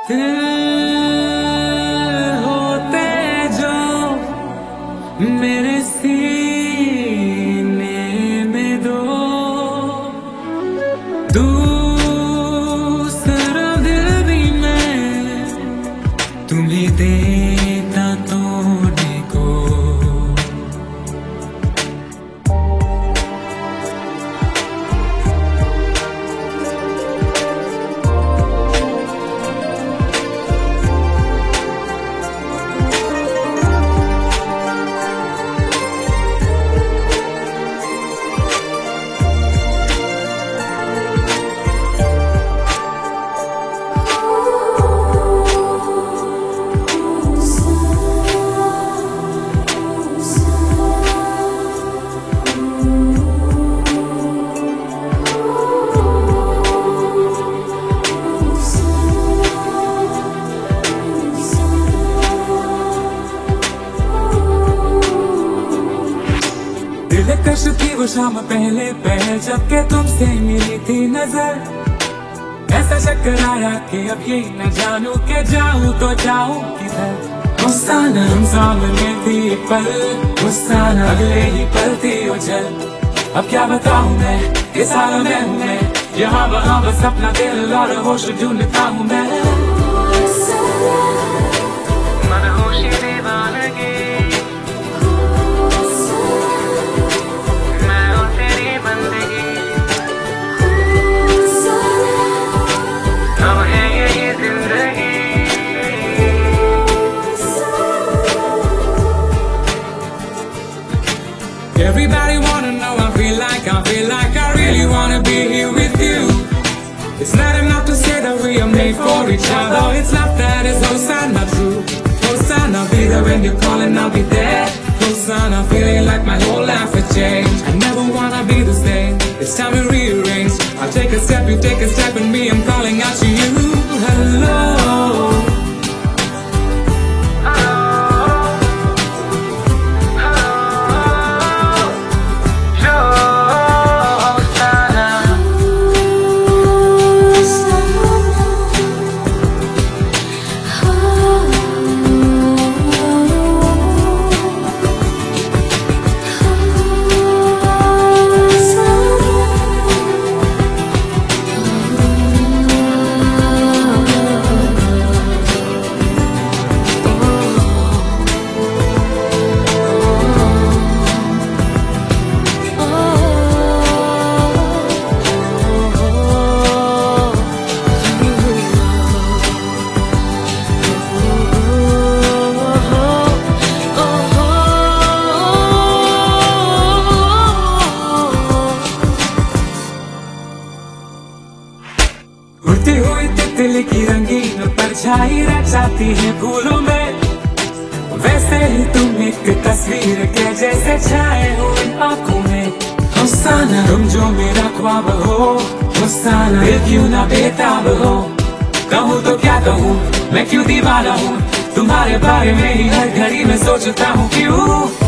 दिल होते जो मेरे सीने में दो, दूसरा दिल भी मैं तुम्हें देता तोड़ने को। दिलकश थी वो शाम पहले पहल जबकि तुमसे मिली थी नजर। ऐसा चक्कर आया कि अब ये न जानू के जाऊं तो जाऊं किधर। गुस्सा न हम सामने थी पल, गुस्सा न अगले ही पल थी उछल। अब क्या बताऊं मैं इस हाल में हूँ मैं, यहाँ वहाँ बस अपना दिल और होश ढूंढता हूँ मैं। मनहोशी दीवानगी Everybody wanna know, I feel like I really wanna be here with you. It's not enough to say that we are made for each other. It's not that, it's Hosanna true. Hosanna, I'll be there when you're calling, I'll be there. Hosanna, feeling like my whole life has changed. I never wanna be the same, it's time to rearrange. I'll take a step, you take a step, and me, I'm calling out to you. Hello. उड़ती हुई तितली की रंगीन परछाई रह जाती है फूलों में, वैसे ही तुम एक तस्वीर के जैसे छाए हो इन आँखों में। हुस्साना तुम जो मेरा ख्वाब हो, हुस्साना दिल क्यों ना बेताब हो। कहूँ तो क्या कहूँ मैं क्यों दीवाना हूँ, तुम्हारे बारे में ही हर घड़ी में सोचता हूँ क्यों।